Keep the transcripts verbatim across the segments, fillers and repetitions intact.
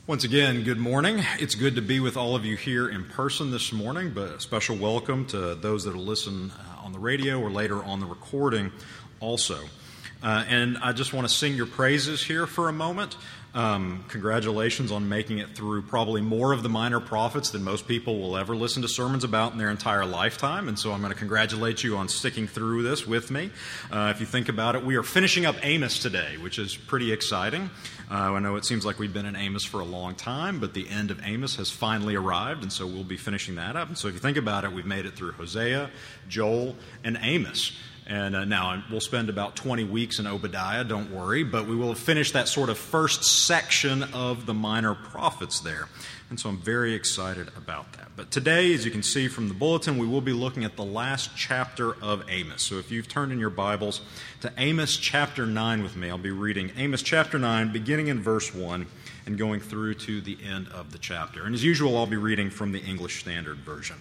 Once again, good morning. It's good to be with all of you here in person this morning, but a special welcome to those that will listen uh, on the radio or later on the recording also. Uh, and I just want to sing your praises here for a moment. Um, congratulations on making it through probably more of the minor prophets than most people will ever listen to sermons about in their entire lifetime. And so I'm going to congratulate you on sticking through this with me. Uh, if you think about it, we are finishing up Amos today, which is pretty exciting. Uh, I know it seems like we've been in Amos for a long time, but the end of Amos has finally arrived, and so we'll be finishing that up. And so if you think about it, we've made it through Hosea, Joel, and Amos. And uh, now we'll spend about twenty weeks in Obadiah, don't worry, but we will have finished that sort of first section of the minor prophets there. And so I'm very excited about that. But today, as you can see from the bulletin, we will be looking at the last chapter of Amos. So if you've turned in your Bibles to Amos chapter nine with me, I'll be reading Amos chapter nine, beginning in verse one and going through to the end of the chapter. And as usual, I'll be reading from the English Standard Version.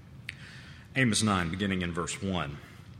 Amos nine, beginning in verse one.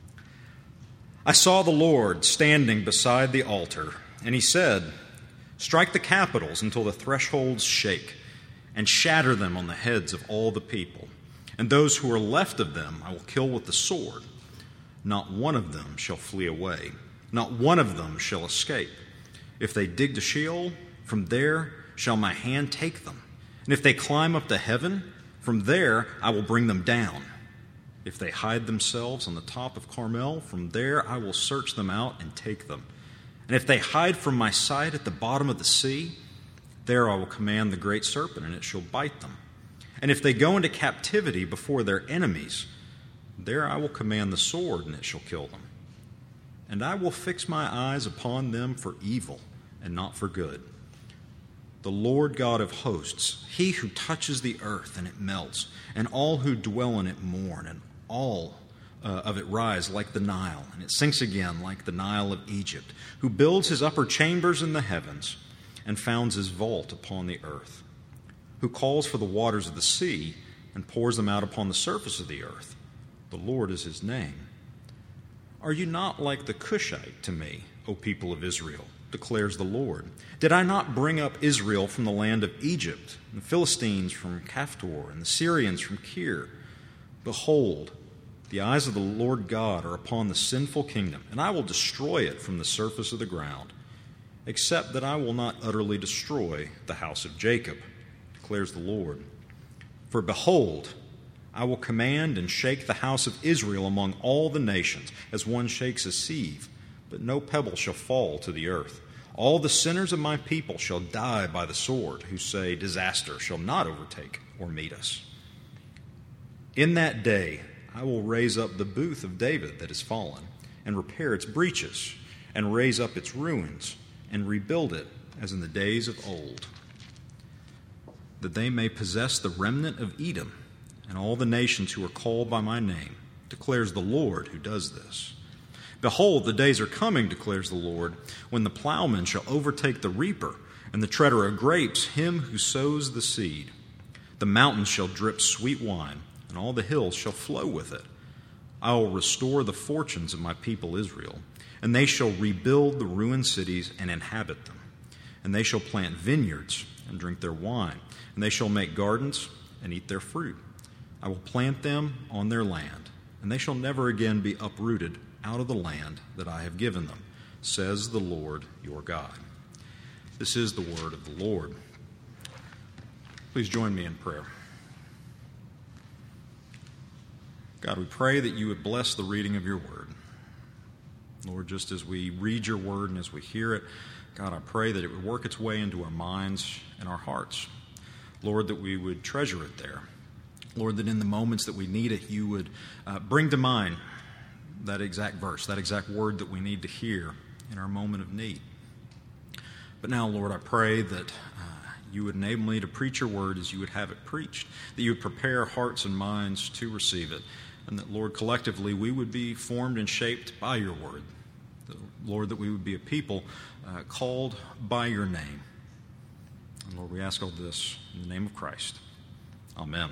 I saw the Lord standing beside the altar, and he said, "Strike the capitals until the thresholds shake, and shatter them on the heads of all the people. And those who are left of them I will kill with the sword. Not one of them shall flee away, not one of them shall escape. If they dig to Sheol, from there shall my hand take them. And if they climb up to heaven, from there I will bring them down. If they hide themselves on the top of Carmel, from there I will search them out and take them. And if they hide from my sight at the bottom of the sea, there I will command the great serpent, and it shall bite them. And if they go into captivity before their enemies, there I will command the sword, and it shall kill them. And I will fix my eyes upon them for evil and not for good. The Lord God of hosts, he who touches the earth and it melts, and all who dwell in it mourn, and all uh, of it rise like the Nile, and it sinks again like the Nile of Egypt, who builds his upper chambers in the heavens and founds his vault upon the earth, who calls for the waters of the sea and pours them out upon the surface of the earth. The Lord is his name. Are you not like the Cushite to me, O people of Israel, declares the Lord? Did I not bring up Israel from the land of Egypt, and the Philistines from Caphtor, and the Syrians from Kir? Behold, the eyes of the Lord God are upon the sinful kingdom, and I will destroy it from the surface of the ground, except that I will not utterly destroy the house of Jacob, declares the Lord. For behold, I will command and shake the house of Israel among all the nations, as one shakes a sieve, but no pebble shall fall to the earth. All the sinners of my people shall die by the sword, who say, disaster shall not overtake or meet us. In that day I will raise up the booth of David that is fallen, and repair its breaches, and raise up its ruins, and rebuild it as in the days of old, that they may possess the remnant of Edom, and all the nations who are called by my name, declares the Lord who does this. Behold, the days are coming, declares the Lord, when the plowman shall overtake the reaper, and the treader of grapes him who sows the seed. The mountains shall drip sweet wine, and all the hills shall flow with it. I will restore the fortunes of my people Israel, and they shall rebuild the ruined cities and inhabit them. And they shall plant vineyards and drink their wine, and they shall make gardens and eat their fruit. I will plant them on their land, and they shall never again be uprooted out of the land that I have given them, says the Lord your God." This is the word of the Lord. Please join me in prayer. God, we pray that you would bless the reading of your word. Lord, just as we read your word and as we hear it, God, I pray that it would work its way into our minds and our hearts. Lord, that we would treasure it there. Lord, that in the moments that we need it, you would uh, bring to mind that exact verse, that exact word that we need to hear in our moment of need. But now, Lord, I pray that uh, you would enable me to preach your word as you would have it preached, that you would prepare hearts and minds to receive it, and that, Lord, collectively we would be formed and shaped by your word. That, Lord, that we would be a people uh, called by your name. And Lord, we ask all this in the name of Christ. Amen.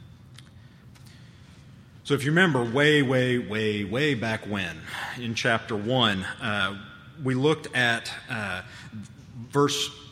So if you remember way, way, way, way back when, in chapter one, uh, we looked at uh, verse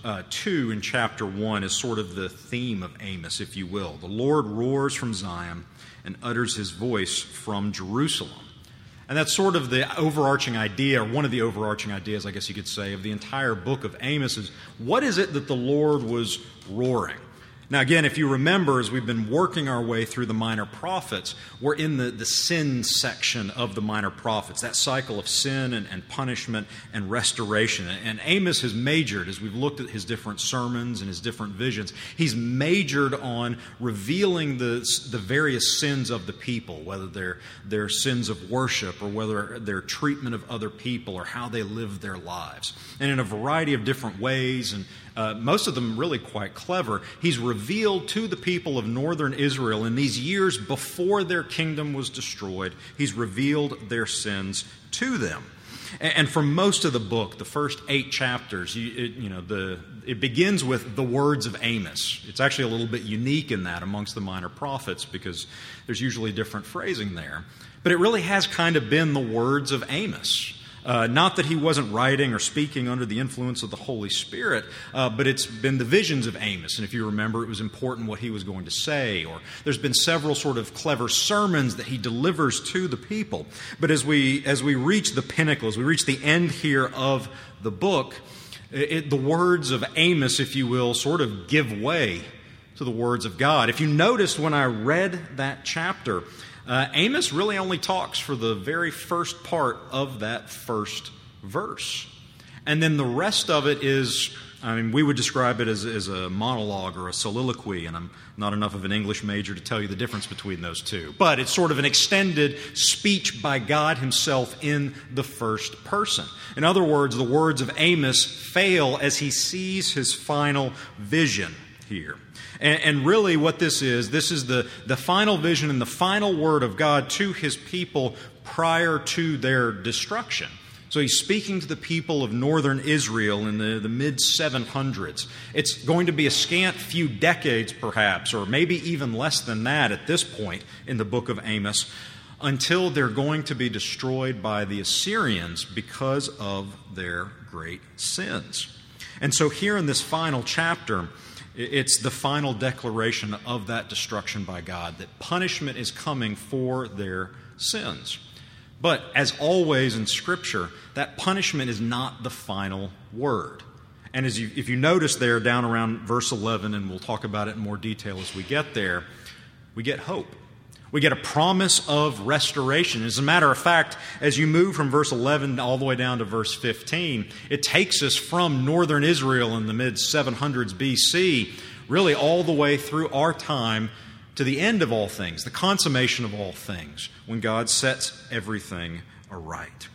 uh, two in chapter one is sort of the theme of Amos, if you will. The Lord roars from Zion and utters his voice from Jerusalem. And that's sort of the overarching idea, or one of the overarching ideas, I guess you could say, of the entire book of Amos is, what is it that the Lord was roaring? Now, again, if you remember, as we've been working our way through the minor prophets, we're in the, the sin section of the minor prophets, that cycle of sin and, and punishment and restoration. And Amos has majored, as we've looked at his different sermons and his different visions, he's majored on revealing the, the various sins of the people, whether they're, they're sins of worship or whether their treatment of other people or how they live their lives. And in a variety of different ways, and Uh, most of them really quite clever, he's revealed to the people of northern Israel in these years before their kingdom was destroyed, he's revealed their sins to them. And, and for most of the book, the first eight chapters, you, it, you know, the it begins with the words of Amos. It's actually a little bit unique in that amongst the minor prophets because there's usually different phrasing there. But it really has kind of been the words of Amos. Uh, not that he wasn't writing or speaking under the influence of the Holy Spirit, uh, but it's been the visions of Amos. And if you remember, it was important what he was going to say. Or there's been several sort of clever sermons that he delivers to the people. But as we as we reach the pinnacle, as we reach the end here of the book, it, the words of Amos, if you will, sort of give way to the words of God. If you noticed when I read that chapter, Uh, Amos really only talks for the very first part of that first verse. And then the rest of it is, I mean, we would describe it as, as a monologue or a soliloquy, and I'm not enough of an English major to tell you the difference between those two. But it's sort of an extended speech by God himself in the first person. In other words, the words of Amos fail as he sees his final vision here. And, and really what this is, this is the, the final vision and the final word of God to his people prior to their destruction. So he's speaking to the people of northern Israel in the, the mid seven hundreds. It's going to be a scant few decades perhaps, or maybe even less than that at this point in the book of Amos, until they're going to be destroyed by the Assyrians because of their great sins. And so here in this final chapter, it's the final declaration of that destruction by God, that punishment is coming for their sins. But as always in Scripture, that punishment is not the final word. And as you, if you notice there down around verse eleven, and we'll talk about it in more detail as we get there, we get hope. We get a promise of restoration. As a matter of fact, as you move from verse eleven all the way down to verse fifteen, it takes us from northern Israel in the mid seven hundreds B C, really all the way through our time to the end of all things, the consummation of all things, when God sets everything aright.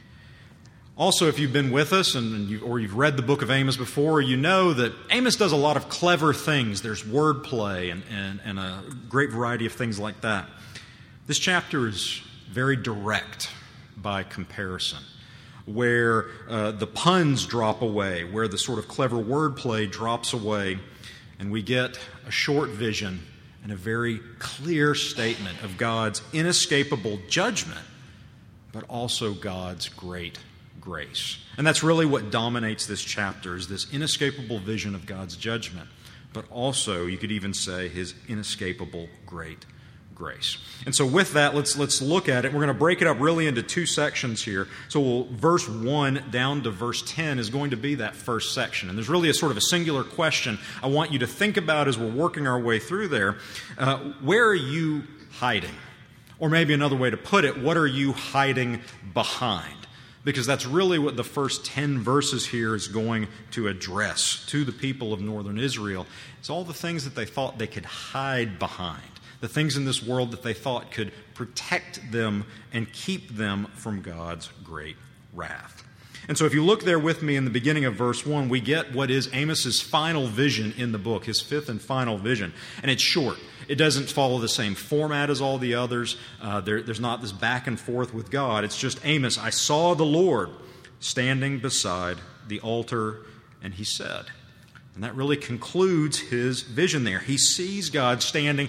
Also, if you've been with us and you, or you've read the book of Amos before, you know that Amos does a lot of clever things. There's wordplay and, and, and a great variety of things like that. This chapter is very direct by comparison, where uh, the puns drop away, where the sort of clever wordplay drops away, and we get a short vision and a very clear statement of God's inescapable judgment, but also God's great grace. And that's really what dominates this chapter, is this inescapable vision of God's judgment, but also, you could even say, his inescapable great grace. And so with that, let's let's look at it. We're going to break it up really into two sections here. So we'll, verse one down to verse ten is going to be that first section. And there's really a sort of a singular question I want you to think about as we're working our way through there. Uh, where are you hiding? Or maybe another way to put it, what are you hiding behind? Because that's really what the first ten verses here is going to address to the people of northern Israel. It's all the things that they thought they could hide behind, the things in this world that they thought could protect them and keep them from God's great wrath. And so if you look there with me in the beginning of verse one, we get what is Amos's final vision in the book, his fifth and final vision. And it's short. It doesn't follow the same format as all the others. Uh, there, there's not this back and forth with God. It's just Amos, I saw the Lord standing beside the altar, and he said. And that really concludes his vision there. He sees God standing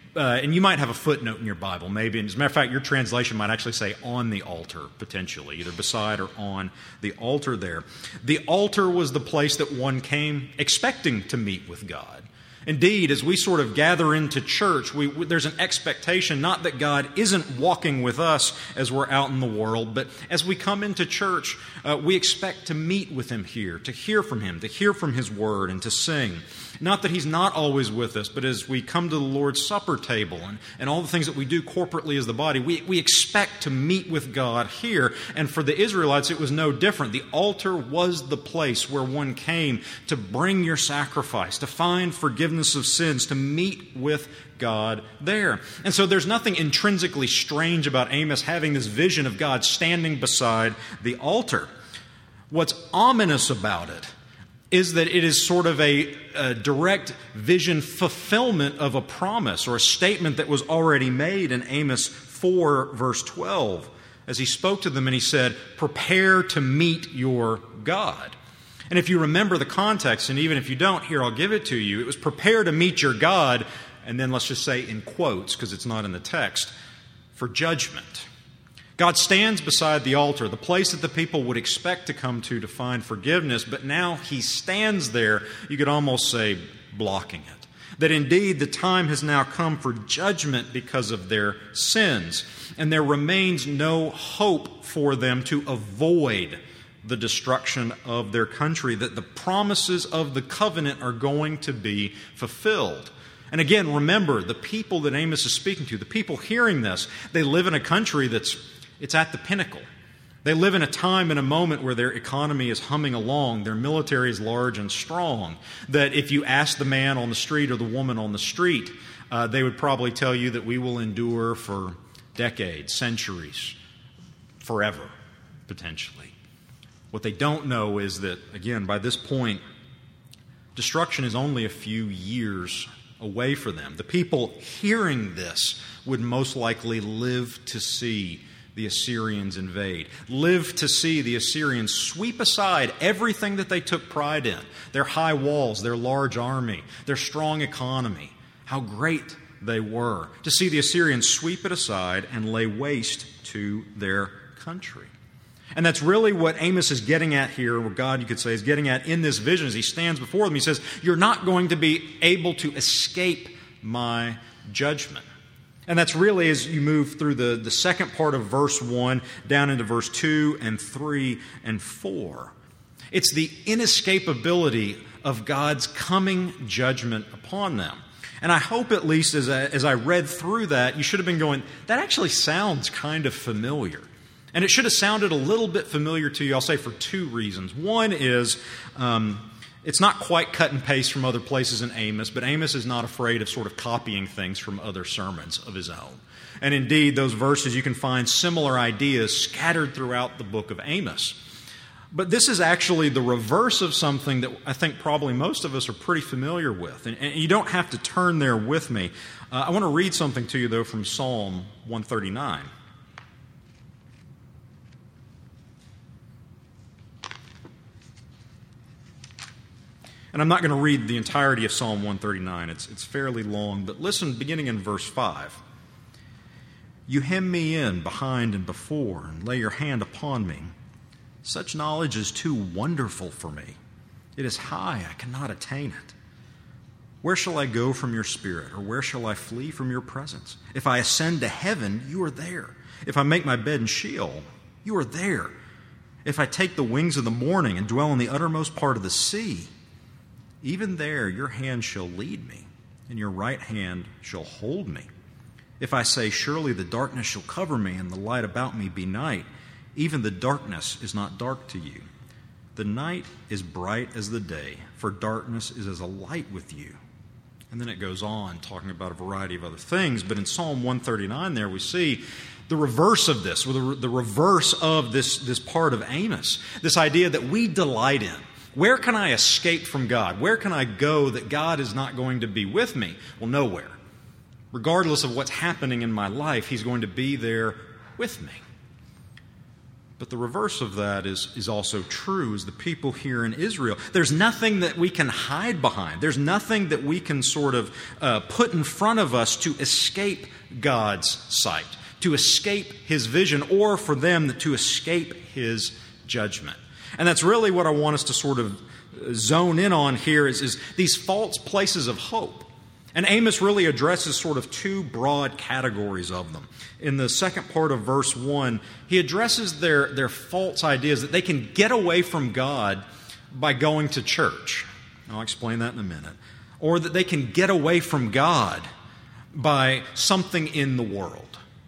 Uh, and you might have a footnote in your Bible, maybe. And as a matter of fact, your translation might actually say on the altar, potentially, either beside or on the altar there. The altar was the place that one came expecting to meet with God. Indeed, as we sort of gather into church, we, there's an expectation, not that God isn't walking with us as we're out in the world, but as we come into church, uh, we expect to meet with Him here, to hear from Him, to hear from His Word, and to sing. Not that He's not always with us, but as we come to the Lord's Supper table and, and all the things that we do corporately as the body, we, we expect to meet with God here. And for the Israelites, it was no different. The altar was the place where one came to bring your sacrifice, to find forgiveness of sins, to meet with God there. And so there's nothing intrinsically strange about Amos having this vision of God standing beside the altar. What's ominous about it is that it is sort of a, a direct vision fulfillment of a promise or a statement that was already made in Amos four, verse twelve, as he spoke to them and he said, "Prepare to meet your God." And if you remember the context, and even if you don't, here, I'll give it to you. It was prepare to meet your God, and then let's just say in quotes, because it's not in the text, for judgment. God stands beside the altar, the place that the people would expect to come to to find forgiveness, but now He stands there, you could almost say, blocking it. That indeed the time has now come for judgment because of their sins, and there remains no hope for them to avoid the destruction of their country, that the promises of the covenant are going to be fulfilled. And again, remember, the people that Amos is speaking to, the people hearing this, they live in a country that's It's at the pinnacle. They live in a time and a moment where their economy is humming along, their military is large and strong, that if you ask the man on the street or the woman on the street, uh, they would probably tell you that we will endure for decades, centuries, forever, potentially. What they don't know is that, again, by this point, destruction is only a few years away for them. The people hearing this would most likely live to see the Assyrians invade, live to see the Assyrians sweep aside everything that they took pride in, their high walls, their large army, their strong economy, how great they were, to see the Assyrians sweep it aside and lay waste to their country. And that's really what Amos is getting at here, or God, you could say, is getting at in this vision as he stands before them. He says, you're not going to be able to escape my judgment. And that's really as you move through the, the second part of verse one down into verse two and three and four. It's the inescapability of God's coming judgment upon them. And I hope at least as I, as I read through that, you should have been going, that actually sounds kind of familiar. And it should have sounded a little bit familiar to you, I'll say, for two reasons. One is um, it's not quite cut and paste from other places in Amos, but Amos is not afraid of sort of copying things from other sermons of his own. And indeed, those verses, you can find similar ideas scattered throughout the book of Amos. But this is actually the reverse of something that I think probably most of us are pretty familiar with. And, and you don't have to turn there with me. Uh, I want to read something to you, though, from Psalm one thirty-nine. And I'm not going to read the entirety of Psalm one thirty-nine. It's, it's fairly long, but listen, beginning in verse five. You hem me in behind and before, and lay your hand upon me. Such knowledge is too wonderful for me. It is high, I cannot attain it. Where shall I go from your spirit, or where shall I flee from your presence? If I ascend to heaven, you are there. If I make my bed in Sheol, you are there. If I take the wings of the morning and dwell in the uttermost part of the sea, even there your hand shall lead me, and your right hand shall hold me. If I say, surely the darkness shall cover me, and the light about me be night, even the darkness is not dark to you. The night is bright as the day, for darkness is as a light with you. And then it goes on, talking about a variety of other things. But in Psalm one thirty-nine there we see the reverse of this, or the, the reverse of this, this part of Amos, this idea that we delight in. Where can I escape from God? Where can I go that God is not going to be with me? Well, nowhere. Regardless of what's happening in my life, He's going to be there with me. But the reverse of that is, is also true, is the people here in Israel. There's nothing that we can hide behind. There's nothing that we can sort of uh, put in front of us to escape God's sight, to escape His vision, or for them to escape His judgment. And that's really what I want us to sort of zone in on here is, is these false places of hope. And Amos really addresses sort of two broad categories of them. In the second part of verse one, he addresses their, their false ideas that they can get away from God by going to church. I'll explain that in a minute. Or that they can get away from God by something in the world.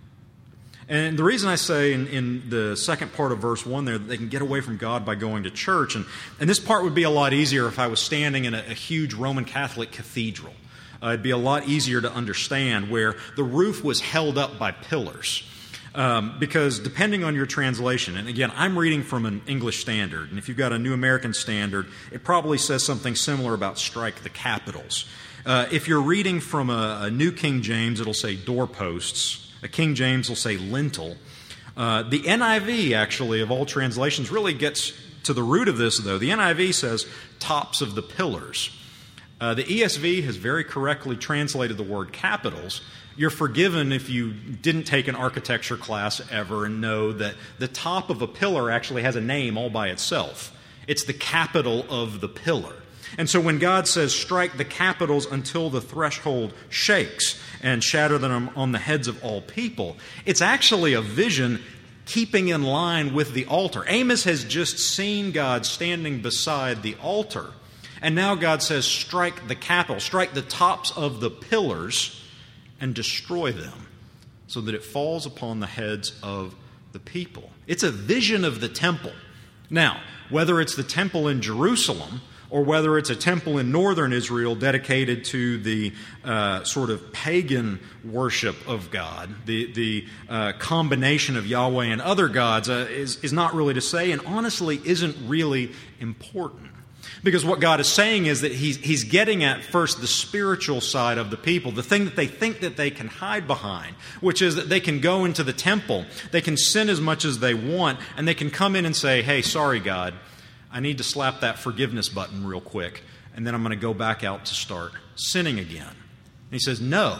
And the reason I say in, in the second part of verse one there that they can get away from God by going to church, and, and this part would be a lot easier if I was standing in a, a huge Roman Catholic cathedral. Uh, it'd be a lot easier to understand where the roof was held up by pillars. Um, because depending on your translation, and again, I'm reading from an English Standard, and if you've got a New American Standard, it probably says something similar about strike the capitals. Uh, if you're reading from a, a New King James, it'll say doorposts. A King James will say lintel. Uh, the N I V, actually, of all translations, really gets to the root of this, though. The N I V says tops of the pillars. Uh, the E S V has very correctly translated the word capitals. You're forgiven if you didn't take an architecture class ever and know that the top of a pillar actually has a name all by itself. It's the capital of the pillar. And so when God says, strike the capitals until the threshold shakes and shatter them on the heads of all people, it's actually a vision keeping in line with the altar. Amos has just seen God standing beside the altar. And now God says, strike the capital, strike the tops of the pillars and destroy them so that it falls upon the heads of the people. It's a vision of the temple. Now, whether it's the temple in Jerusalem or whether it's a temple in northern Israel dedicated to the uh, sort of pagan worship of God, the, the uh, combination of Yahweh and other gods uh, is, is not really to say, and honestly isn't really important. Because what God is saying is that he's, he's getting at first the spiritual side of the people, the thing that they think that they can hide behind, which is that they can go into the temple, they can sin as much as they want, and they can come in and say, hey, sorry, God, I need to slap that forgiveness button real quick, and then I'm going to go back out to start sinning again. And he says, no.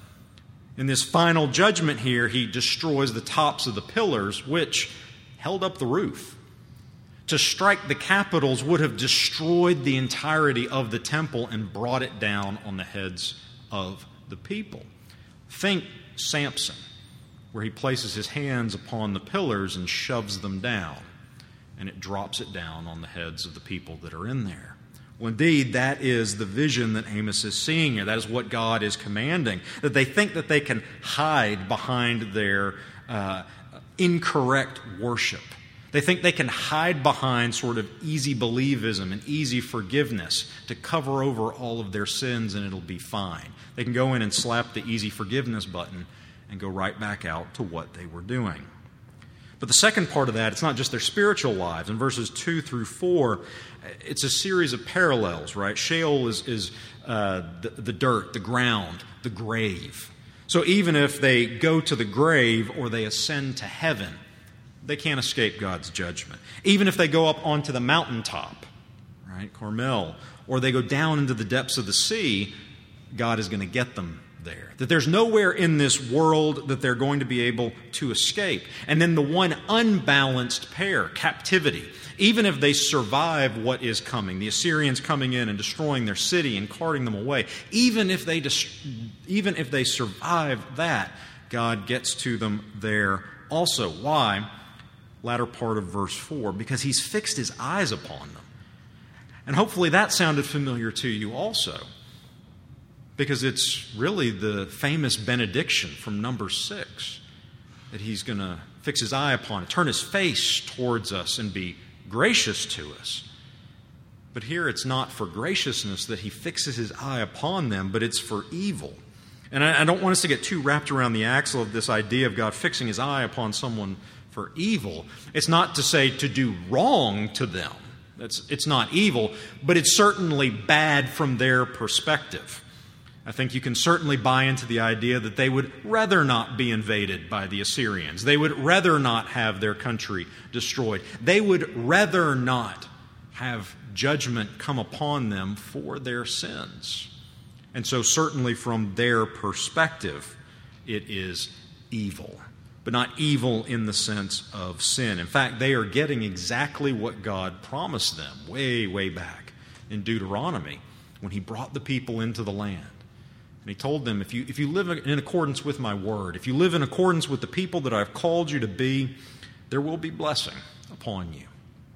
In this final judgment here, he destroys the tops of the pillars, which held up the roof. To strike the capitals would have destroyed the entirety of the temple and brought it down on the heads of the people. Think Samson, where he places his hands upon the pillars and shoves them down, and it drops it down on the heads of the people that are in there. Well, indeed, that is the vision that Amos is seeing here. That is what God is commanding, that they think that they can hide behind their uh, incorrect worship. They think they can hide behind sort of easy believism and easy forgiveness to cover over all of their sins and it'll be fine. They can go in and slap the easy forgiveness button and go right back out to what they were doing. But the second part of that, it's not just their spiritual lives. In verses two through four, it's a series of parallels, right? Sheol is, is uh, the, the dirt, the ground, the grave. So even if they go to the grave or they ascend to heaven, they can't escape God's judgment. Even if they go up onto the mountaintop, right, Carmel, or they go down into the depths of the sea, God is going to get them there. That there's nowhere in this world that they're going to be able to escape. And then the one unbalanced pair, captivity. Even if they survive what is coming, the Assyrians coming in and destroying their city and carting them away, even if they dis- even if they survive that, God gets to them there also. Why? Latter part of verse four, because he's fixed his eyes upon them. And hopefully that sounded familiar to you also, because it's really the famous benediction from number six, that he's going to fix his eye upon it, turn his face towards us and be gracious to us. But here it's not for graciousness that he fixes his eye upon them, but it's for evil. And I, I don't want us to get too wrapped around the axle of this idea of God fixing his eye upon someone for evil. It's not to say to do wrong to them. It's, it's not evil, but it's certainly bad from their perspective. I think you can certainly buy into the idea that they would rather not be invaded by the Assyrians. They would rather not have their country destroyed. They would rather not have judgment come upon them for their sins. And so certainly from their perspective, it is evil. But not evil in the sense of sin. In fact, they are getting exactly what God promised them way, way back in Deuteronomy when He brought the people into the land. And He told them, if you, if you live in accordance with my word, if you live in accordance with the people that I've called you to be, there will be blessing upon you.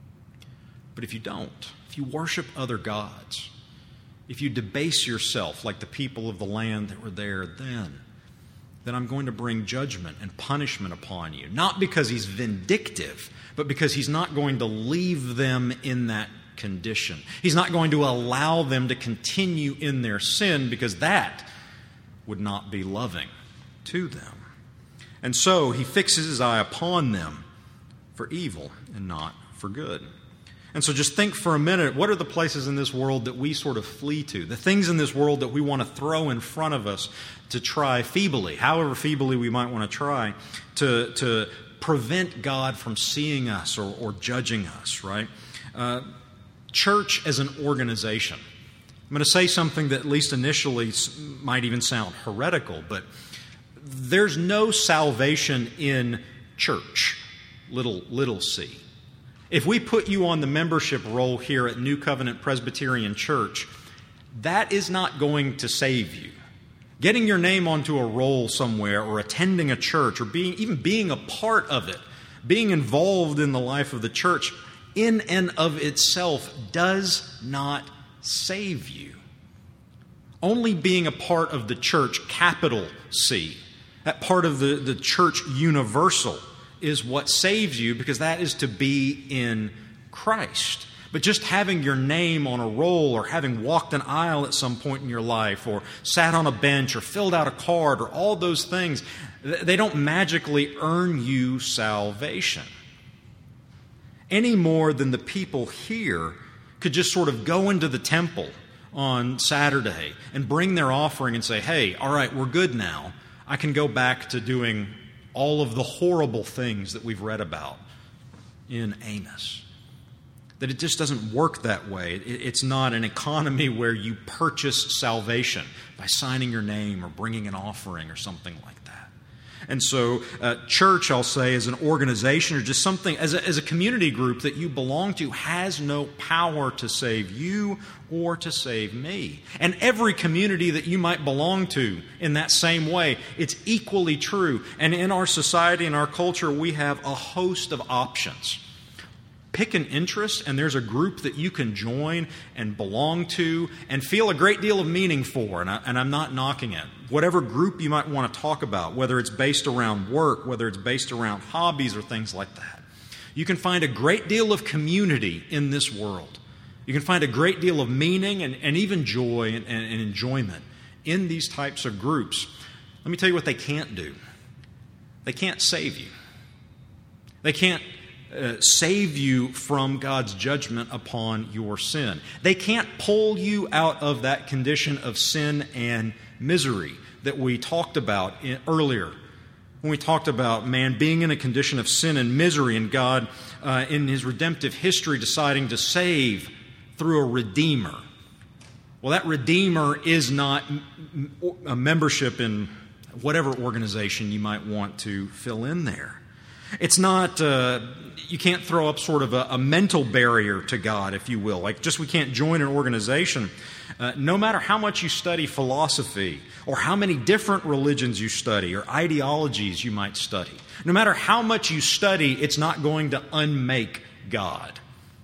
But if you don't, if you worship other gods, if you debase yourself like the people of the land that were there then, then I'm going to bring judgment and punishment upon you. Not because He's vindictive, but because He's not going to leave them in that condition. He's not going to allow them to continue in their sin, because that would not be loving to them. And so He fixes His eye upon them for evil and not for good. And so just think for a minute, what are the places in this world that we sort of flee to? The things in this world that we want to throw in front of us to try feebly, however feebly we might want to try, to, to prevent God from seeing us or, or judging us, right? Uh, church as an organization. I'm going to say something that at least initially might even sound heretical, but there's no salvation in church, little, little c. If we put you on the membership roll here at New Covenant Presbyterian Church, that is not going to save you. Getting your name onto a roll somewhere, or attending a church, or being even being a part of it, being involved in the life of the church, in and of itself does not save you. Only being a part of the church, capital C, that part of the, the church universal, is what saves you, because that is to be in Christ. But just having your name on a roll, or having walked an aisle at some point in your life, or sat on a bench, or filled out a card, or all those things, they don't magically earn you salvation. Any more than the people here could just sort of go into the temple on Saturday and bring their offering and say, hey, all right, we're good now. I can go back to doing all of the horrible things that we've read about in Amos. That it just doesn't work that way. It's not an economy where you purchase salvation by signing your name or bringing an offering or something like that. And so uh, church, I'll say, as an organization or just something, as a, as a community group that you belong to, has no power to save you or to save me. And every community that you might belong to in that same way, it's equally true. And in our society and our culture, we have a host of options. Pick an interest, and there's a group that you can join and belong to and feel a great deal of meaning for, and, I, and I'm not knocking it. Whatever group you might want to talk about, whether it's based around work, whether it's based around hobbies or things like that, you can find a great deal of community in this world. You can find a great deal of meaning and, and even joy and, and, and enjoyment in these types of groups. Let me tell you what they can't do. They can't save you. They can't Uh, save you from God's judgment upon your sin. They can't pull you out of that condition of sin and misery that we talked about in, earlier, when we talked about man being in a condition of sin and misery, and God uh, in His redemptive history deciding to save through a Redeemer. Well, that Redeemer is not a membership in whatever organization you might want to fill in there. It's not, uh, you can't throw up sort of a, a mental barrier to God, if you will. Like, just we can't join an organization. Uh, no matter how much you study philosophy, or how many different religions you study, or ideologies you might study, no matter how much you study, it's not going to unmake God.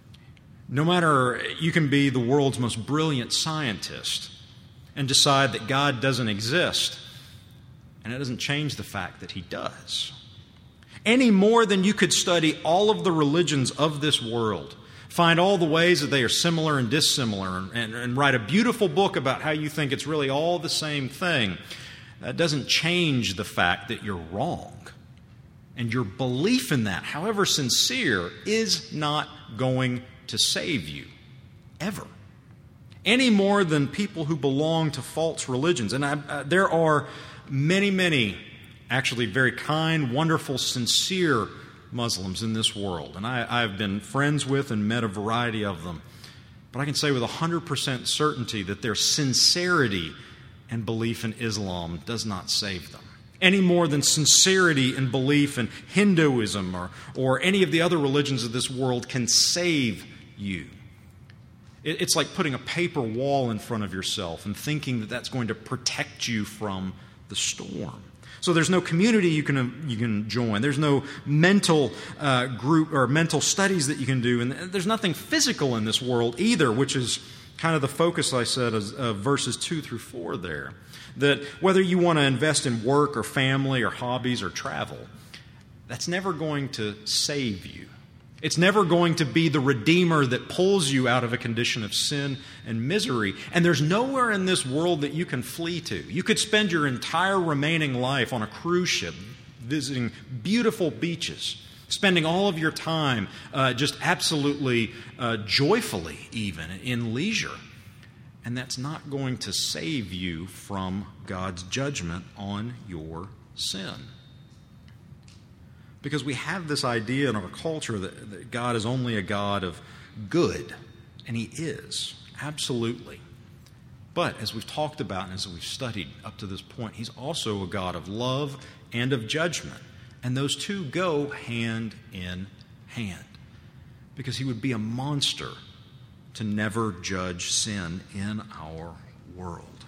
No matter, you can be the world's most brilliant scientist and decide that God doesn't exist, and it doesn't change the fact that He does. Any more than you could study all of the religions of this world, find all the ways that they are similar and dissimilar, and, and, and write a beautiful book about how you think it's really all the same thing. That doesn't change the fact that you're wrong. And your belief in that, however sincere, is not going to save you. Ever. any more than people who belong to false religions. And I, uh, there are many, many actually very kind, wonderful, sincere Muslims in this world. And I, I've been friends with and met a variety of them. But I can say with one hundred percent certainty that their sincerity and belief in Islam does not save them, any more than sincerity and belief in Hinduism or, or any of the other religions of this world can save you. It, it's like putting a paper wall in front of yourself and thinking that that's going to protect you from the storm. So there's no community you can you can join. There's no mental uh, group or mental studies that you can do. And there's nothing physical in this world either, which is kind of the focus, I said, of uh, verses two through four there. That whether you want to invest in work or family or hobbies or travel, that's never going to save you. It's never going to be the redeemer that pulls you out of a condition of sin and misery. And there's nowhere in this world that you can flee to. You could spend your entire remaining life on a cruise ship, visiting beautiful beaches, spending all of your time uh, just absolutely uh, joyfully even in leisure. And that's not going to save you from God's judgment on your sin. Because we have this idea in our culture that, that God is only a God of good, and He is, absolutely. But as we've talked about and as we've studied up to this point, He's also a God of love and of judgment. And those two go hand in hand. Because He would be a monster to never judge sin in our world.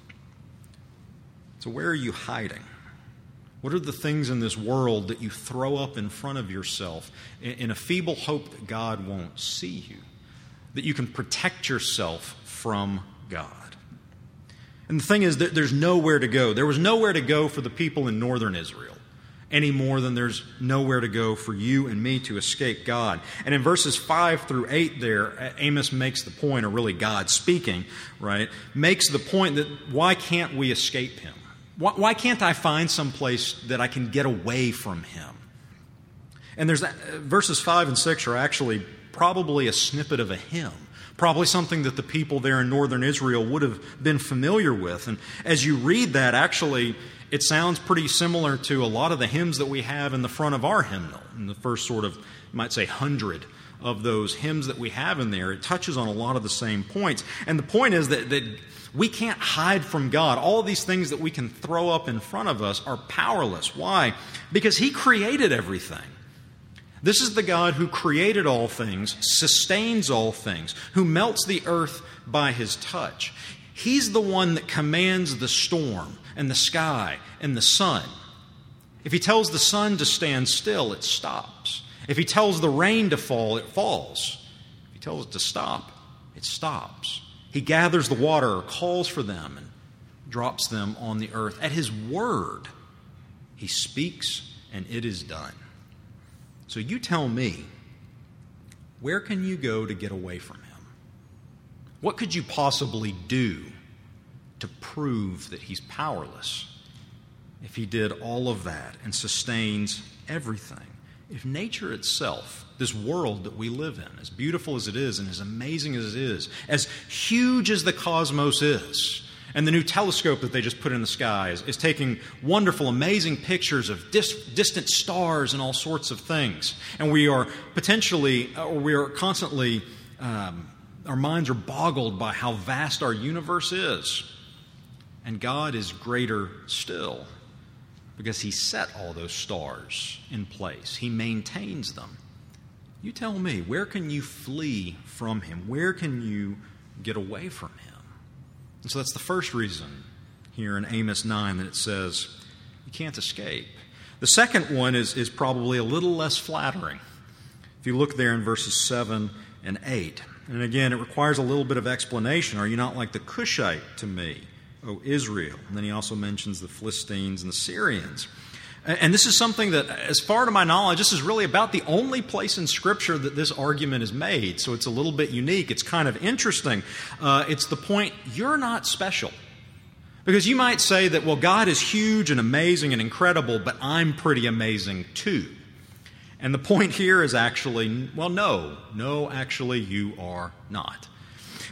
So where are you hiding? What are the things in this world that you throw up in front of yourself in a feeble hope that God won't see you, that you can protect yourself from God? And the thing is that there's nowhere to go. There was nowhere to go for the people in northern Israel, any more than there's nowhere to go for you and me to escape God. And in verses five through eight there, Amos makes the point, or really God speaking, right, makes the point that why can't we escape Him? Why can't I find some place that I can get away from Him? And there's that, verses five and six are actually probably a snippet of a hymn, probably something that the people there in northern Israel would have been familiar with. And as you read that, actually, it sounds pretty similar to a lot of the hymns that we have in the front of our hymnal, in the first sort of, you might say, hundred of those hymns that we have in there. It touches on a lot of the same points. And the point is that, that we can't hide from God. All of these things that we can throw up in front of us are powerless. Why? Because He created everything. This is the God who created all things, sustains all things, who melts the earth by His touch. He's the one that commands the storm and the sky and the sun. If He tells the sun to stand still, it stops. If He tells the rain to fall, it falls. If He tells it to stop, it stops. He gathers the water or calls for them and drops them on the earth. At His word, He speaks and it is done. So you tell me, where can you go to get away from Him? What could you possibly do to prove that He's powerless if He did all of that and sustains everything? If nature itself, this world that we live in, as beautiful as it is and as amazing as it is, as huge as the cosmos is, and the new telescope that they just put in the sky is, is taking wonderful, amazing pictures of dis- distant stars and all sorts of things. And we are potentially, or we are constantly, um, our minds are boggled by how vast our universe is. And God is greater still, because He set all those stars in place. He maintains them. You tell me, where can you flee from Him? Where can you get away from Him? And so that's the first reason here in Amos nine that it says you can't escape. The second one is, is probably a little less flattering. If you look there in verses seven and eight. And again, it requires a little bit of explanation. Are you not like the Cushite to me, O Israel? And then he also mentions the Philistines and the Syrians. And this is something that, as far to my knowledge, this is really about the only place in Scripture that this argument is made. So it's a little bit unique. It's kind of interesting. Uh, it's the point, you're not special. Because you might say that, well, God is huge and amazing and incredible, but I'm pretty amazing too. And the point here is actually, well, no. No, actually, you are not.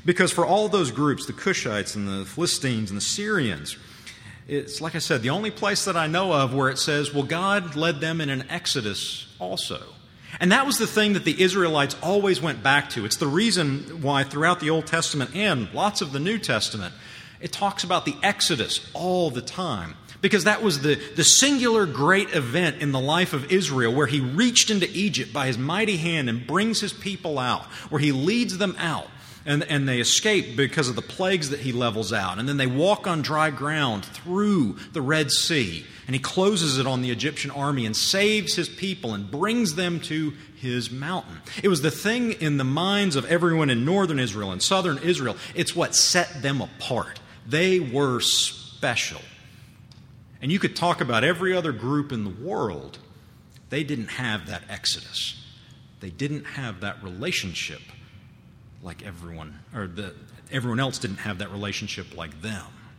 Because for all those groups, the Cushites and the Philistines and the Syrians, it's like I said, the only place that I know of where it says, well, God led them in an exodus also. And that was the thing that the Israelites always went back to. It's the reason why throughout the Old Testament and lots of the New Testament, it talks about the Exodus all the time. Because that was the, the singular great event in the life of Israel where he reached into Egypt by his mighty hand and brings his people out, where he leads them out. And, and they escape because of the plagues that he levels out. And then they walk on dry ground through the Red Sea. And he closes it on the Egyptian army and saves his people and brings them to his mountain. It was the thing in the minds of everyone in northern Israel and southern Israel. It's what set them apart. They were special. And you could talk about every other group in the world. They didn't have that exodus. They didn't have that relationship like everyone, or the, everyone else didn't have that relationship like them.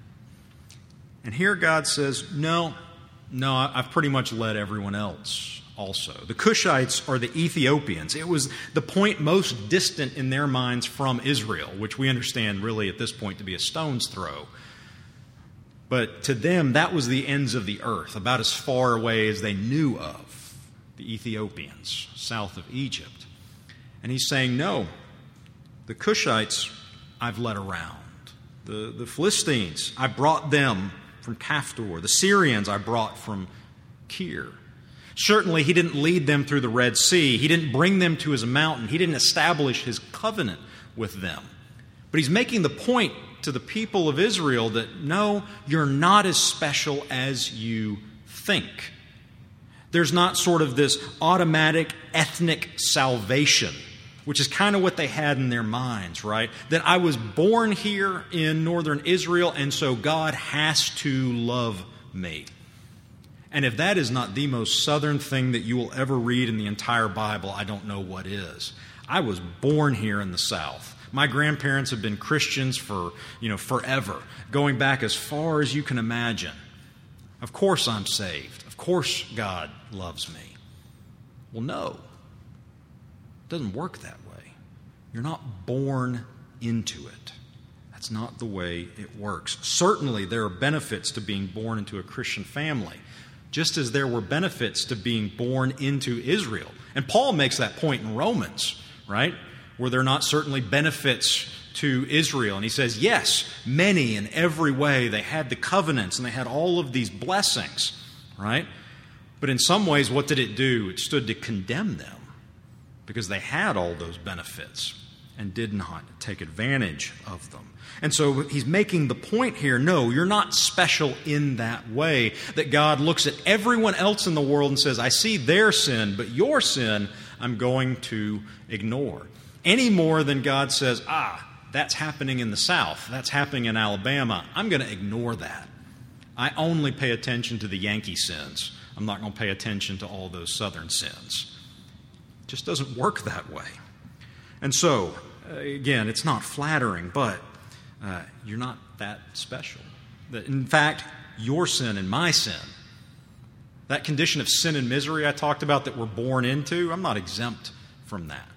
And here God says, no, no, I've pretty much led everyone else also. The Cushites are the Ethiopians. It was the point most distant in their minds from Israel, which we understand really at this point to be a stone's throw. But to them, that was the ends of the earth, about as far away as they knew of, the Ethiopians, south of Egypt. And he's saying, no, the Cushites I've led around. The, the Philistines, I brought them from Caphtor. The Syrians I brought from Kir. Certainly, he didn't lead them through the Red Sea. He didn't bring them to his mountain. He didn't establish his covenant with them. But he's making the point to the people of Israel that, no, you're not as special as you think. There's not sort of this automatic ethnic salvation, which is kind of what they had in their minds, right? That I was born here in northern Israel, and so God has to love me. And if that is not the most southern thing that you will ever read in the entire Bible, I don't know what is. I was born here in the South. My grandparents have been Christians for, you know, forever, going back as far as you can imagine. Of course I'm saved. Of course God loves me. Well, no. It doesn't work that way. You're not born into it. That's not the way it works. Certainly there are benefits to being born into a Christian family, just as there were benefits to being born into Israel. And Paul makes that point in Romans, right? Were there not certainly benefits to Israel? And he says, yes, many in every way. They had the covenants and they had all of these blessings, right? But in some ways, what did it do? It stood to condemn them because they had all those benefits and did not take advantage of them. And so he's making the point here, no, you're not special in that way, that God looks at everyone else in the world and says, I see their sin, but your sin I'm going to ignore. Any more than God says, ah, that's happening in the South, that's happening in Alabama, I'm going to ignore that. I only pay attention to the Yankee sins. I'm not going to pay attention to all those Southern sins. It just doesn't work that way. And so, again, it's not flattering, but uh, you're not that special. In fact, your sin and my sin, that condition of sin and misery I talked about that we're born into, I'm not exempt from that.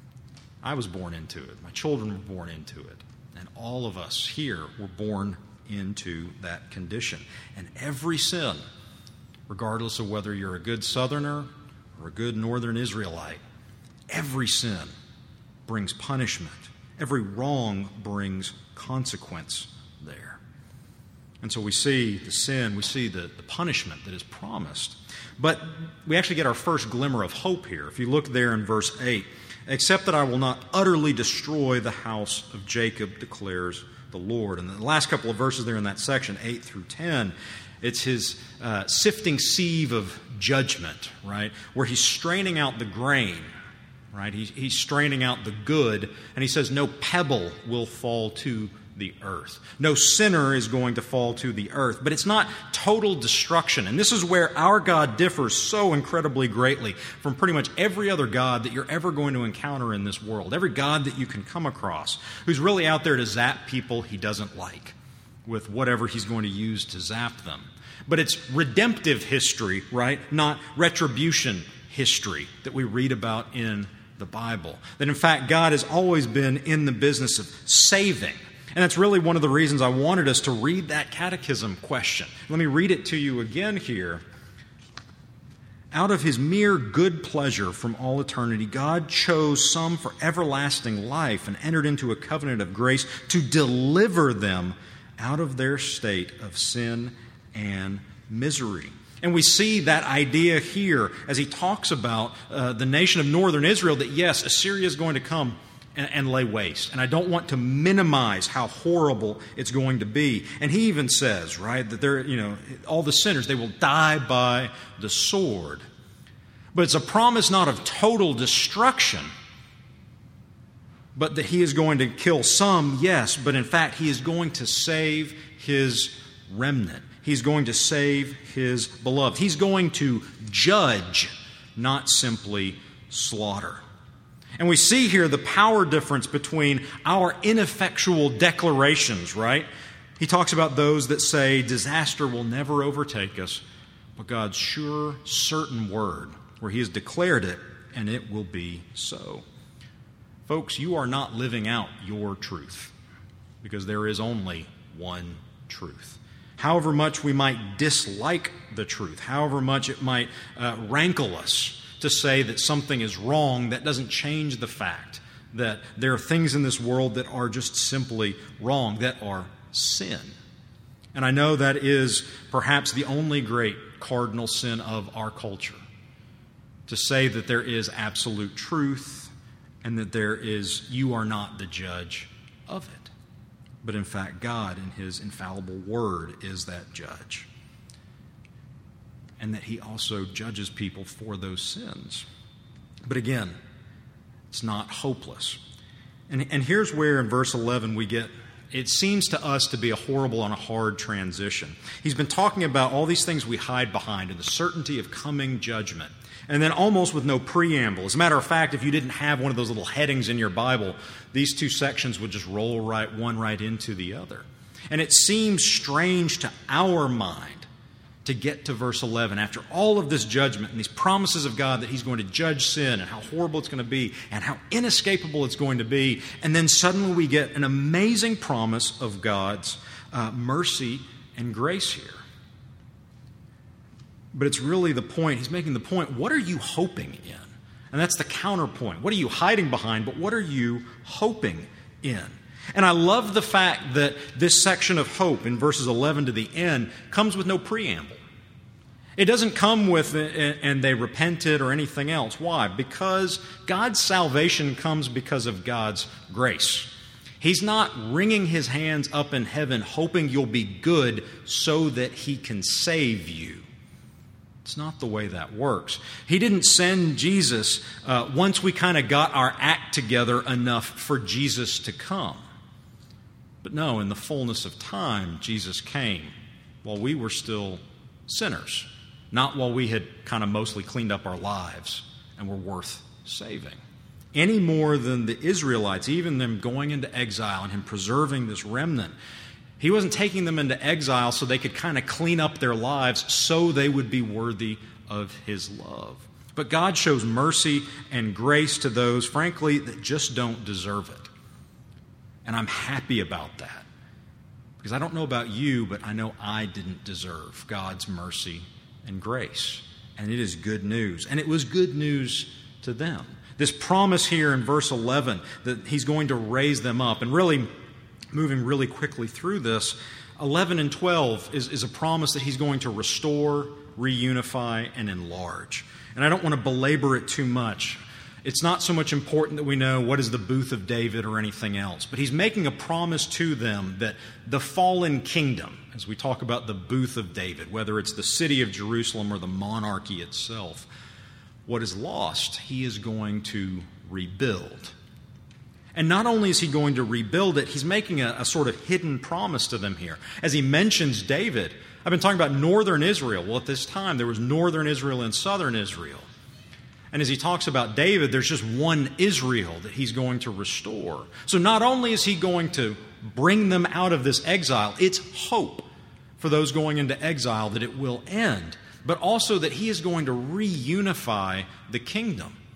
I was born into it. My children were born into it. And all of us here were born into that condition. And every sin, regardless of whether you're a good Southerner or a good Northern Israelite, every sin brings punishment. Every wrong brings consequence there. And so we see the sin, we see the, the punishment that is promised. But we actually get our first glimmer of hope here. If you look there in verse eight, except that I will not utterly destroy the house of Jacob, declares the Lord. And the last couple of verses there in that section, eight through ten, it's his uh, sifting sieve of judgment, right? Where he's straining out the grain, right? He's, he's straining out the good, and he says no pebble will fall to the earth. No sinner is going to fall to the earth. But it's not total destruction. And this is where our God differs so incredibly greatly from pretty much every other God that you're ever going to encounter in this world. Every God that you can come across who's really out there to zap people he doesn't like with whatever he's going to use to zap them. But it's redemptive history, right? Not retribution history that we read about in the Bible. That in fact, God has always been in the business of saving. And that's really one of the reasons I wanted us to read that catechism question. Let me read it to you again here. Out of his mere good pleasure from all eternity, God chose some for everlasting life and entered into a covenant of grace to deliver them out of their state of sin and misery. And we see that idea here as he talks about uh, the nation of northern Israel, that yes, Assyria is going to come and, and lay waste. And I don't want to minimize how horrible it's going to be. And he even says, right, that they're, you know, all the sinners, they will die by the sword. But it's a promise not of total destruction, but that he is going to kill some, yes, but in fact he is going to save his remnant. He's going to save his beloved. He's going to judge, not simply slaughter. And we see here the power difference between our ineffectual declarations, right? He talks about those that say disaster will never overtake us, but God's sure, certain word, where he has declared it, and it will be so. Folks, you are not living out your truth, because there is only one truth. However much we might dislike the truth, however much it might uh, rankle us to say that something is wrong, that doesn't change the fact that there are things in this world that are just simply wrong, that are sin. And I know that is perhaps the only great cardinal sin of our culture, to say that there is absolute truth and that there is, you are not the judge of it. But in fact, God in his infallible word is that judge. And that he also judges people for those sins. But again, it's not hopeless. And, and here's where in verse eleven we get, it seems to us to be a horrible and a hard transition. He's been talking about all these things we hide behind and the certainty of coming judgment. And then almost with no preamble. As a matter of fact, if you didn't have one of those little headings in your Bible, these two sections would just roll right one right into the other. And it seems strange to our mind to get to verse eleven after all of this judgment and these promises of God that he's going to judge sin and how horrible it's going to be and how inescapable it's going to be. And then suddenly we get an amazing promise of God's uh, mercy and grace here. But it's really the point, he's making the point, what are you hoping in? And that's the counterpoint. What are you hiding behind, but what are you hoping in? And I love the fact that this section of hope in verses eleven to the end comes with no preamble. It doesn't come with, and they repented or anything else. Why? Because God's salvation comes because of God's grace. He's not wringing his hands up in heaven hoping you'll be good so that he can save you. It's not the way that works. He didn't send Jesus uh, once we kind of got our act together enough for Jesus to come. But no, in the fullness of time, Jesus came while we were still sinners, not while we had kind of mostly cleaned up our lives and were worth saving. Any more than the Israelites, even them going into exile and him preserving this remnant. He wasn't taking them into exile so they could kind of clean up their lives so they would be worthy of his love. But God shows mercy and grace to those, frankly, that just don't deserve it. And I'm happy about that. Because I don't know about you, but I know I didn't deserve God's mercy and grace. And it is good news. And it was good news to them. This promise here in verse eleven that he's going to raise them up, and really moving really quickly through this, eleven and twelve is, is a promise that he's going to restore, reunify, and enlarge. And I don't want to belabor it too much. It's not so much important that we know what is the booth of David or anything else, but he's making a promise to them that the fallen kingdom, as we talk about the booth of David, whether it's the city of Jerusalem or the monarchy itself, what is lost, he is going to rebuild. And not only is he going to rebuild it, he's making a, a sort of hidden promise to them here. As he mentions David, I've been talking about northern Israel. Well, at this time, there was northern Israel and southern Israel. And as he talks about David, there's just one Israel that he's going to restore. So not only is he going to bring them out of this exile, it's hope for those going into exile that it will end, but also that he is going to reunify the kingdom.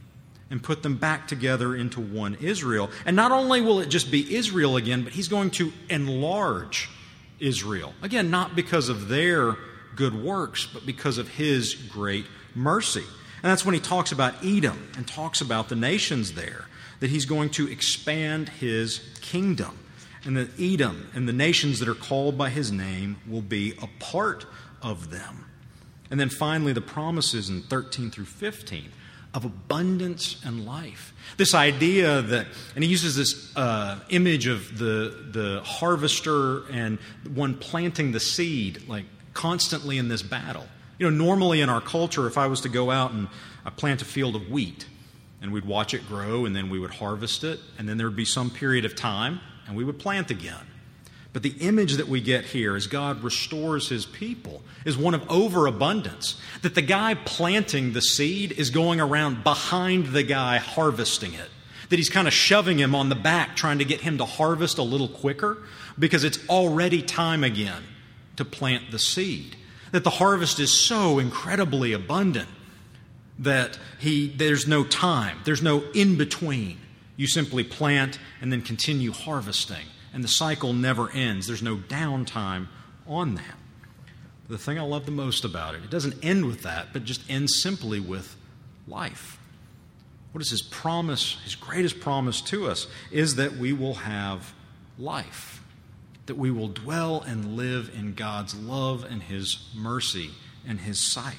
and put them back together into one Israel. And not only will it just be Israel again, but he's going to enlarge Israel. Again, not because of their good works, but because of his great mercy. And that's when he talks about Edom and talks about the nations there, that he's going to expand his kingdom. And that Edom and the nations that are called by his name will be a part of them. And then finally, the promises in thirteen through fifteen of abundance and life. This idea that, and he uses this uh, image of the, the harvester and one planting the seed, like constantly in this battle. You know, normally in our culture, if I was to go out and I plant a field of wheat, and we'd watch it grow, and then we would harvest it, and then there would be some period of time, and we would plant again. But the image that we get here as God restores his people is one of overabundance. That the guy planting the seed is going around behind the guy harvesting it. That he's kind of shoving him on the back, trying to get him to harvest a little quicker, because it's already time again to plant the seed. That the harvest is so incredibly abundant that he there's no time, there's no in-between. You simply plant and then continue harvesting. And the cycle never ends. There's no downtime on that. The thing I love the most about it, it doesn't end with that, but just ends simply with life. What is his promise? His greatest promise to us is that we will have life, that we will dwell and live in God's love and his mercy and his sight.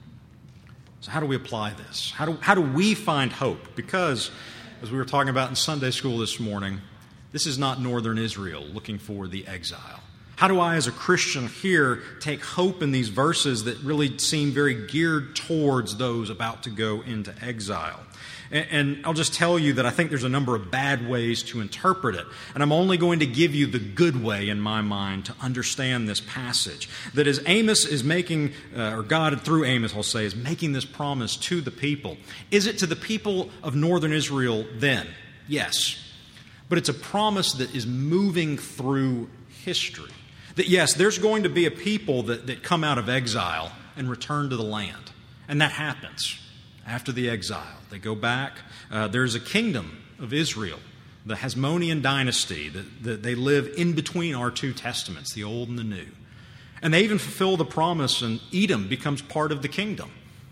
So how do we apply this? How do, how do we find hope? Because, as we were talking about in Sunday school this morning, this is not northern Israel looking for the exile. How do I, as a Christian here, take hope in these verses that really seem very geared towards those about to go into exile? And, and I'll just tell you that I think there's a number of bad ways to interpret it. And I'm only going to give you the good way in my mind to understand this passage. That as Amos is making, uh, or God through Amos, I'll say, is making this promise to the people. Is it to the people of northern Israel then? Yes. But it's a promise that is moving through history. That yes, there's going to be a people that, that come out of exile and return to the land. And that happens after the exile. They go back. Uh, there's a kingdom of Israel, the Hasmonean dynasty, that, that they live in between our two testaments, the Old and the New. And they even fulfill the promise, and Edom becomes part of the kingdom.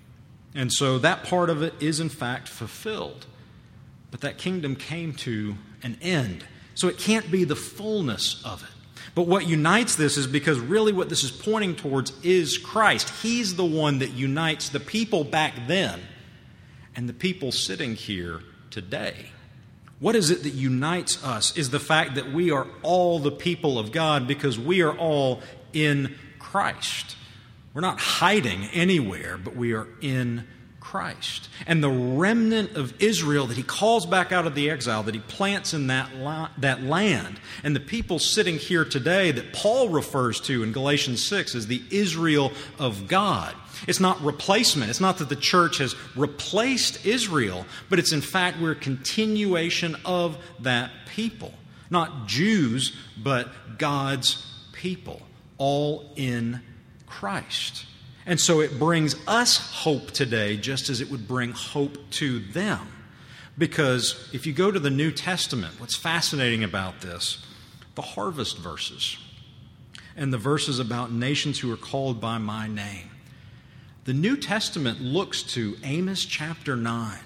And so that part of it is in fact fulfilled. But that kingdom came to an end. So it can't be the fullness of it. But what unites this is because really what this is pointing towards is Christ. He's the one that unites the people back then and the people sitting here today. What is it that unites us is the fact that we are all the people of God because we are all in Christ. We're not hiding anywhere, but we are in Christ. And the remnant of Israel that he calls back out of the exile, that he plants in that, la- that land, and the people sitting here today that Paul refers to in Galatians six as the Israel of God. It's not replacement. It's not that the church has replaced Israel, but it's in fact we're a continuation of that people. Not Jews, but God's people, all in Christ. And so it brings us hope today just as it would bring hope to them. Because if you go to the New Testament, what's fascinating about this, the harvest verses and the verses about nations who are called by my name. The New Testament looks to Amos chapter nine.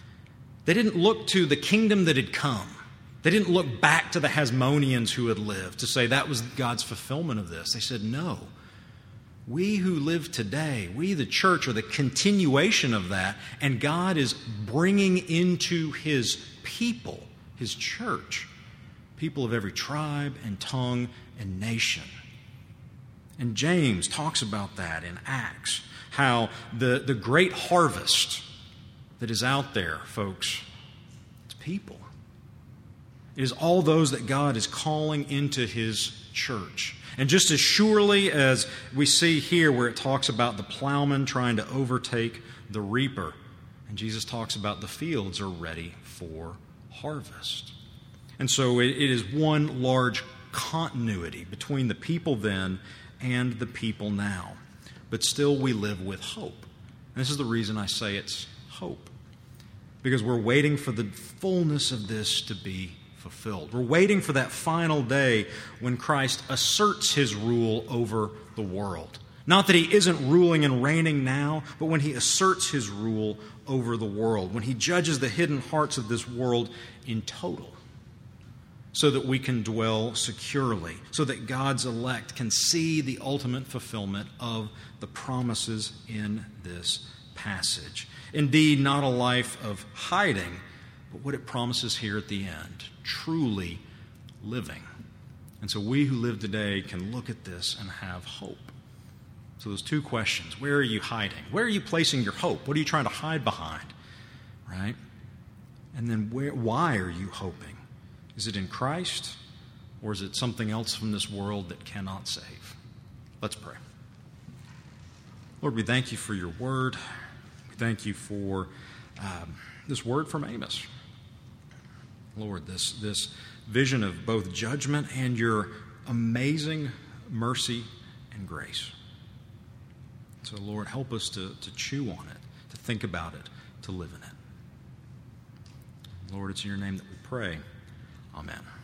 They didn't look to the kingdom that had come. They didn't look back to the Hasmoneans who had lived to say that was God's fulfillment of this. They said, no. We who live today, we the church, are the continuation of that, and God is bringing into his people, his church, people of every tribe and tongue and nation. And James talks about that in Acts, how the, the great harvest that is out there, folks, it's people. It is all those that God is calling into his church. And just as surely as we see here where it talks about the plowman trying to overtake the reaper, and Jesus talks about the fields are ready for harvest. And so it, it is one large continuity between the people then and the people now. But still we live with hope. And this is the reason I say it's hope. because we're waiting for the fullness of this to be fulfilled. We're waiting for that final day when Christ asserts his rule over the world. Not that he isn't ruling and reigning now, but when he asserts his rule over the world, when he judges the hidden hearts of this world in total, so that we can dwell securely, so that God's elect can see the ultimate fulfillment of the promises in this passage. Indeed, not a life of hiding, but what it promises here at the end, truly living. And so we who live today can look at this and have hope. So those two questions: where are you hiding? Where are you placing your hope? What are you trying to hide behind? Right? And then where, why are you hoping? Is it in Christ, or is it something else from this world that cannot save? Let's pray. Lord, we thank you for your word. We thank you for um, this word from Amos. Lord, this, this vision of both judgment and your amazing mercy and grace. So, Lord, help us to, to chew on it, to think about it, to live in it. Lord, it's in your name that we pray. Amen.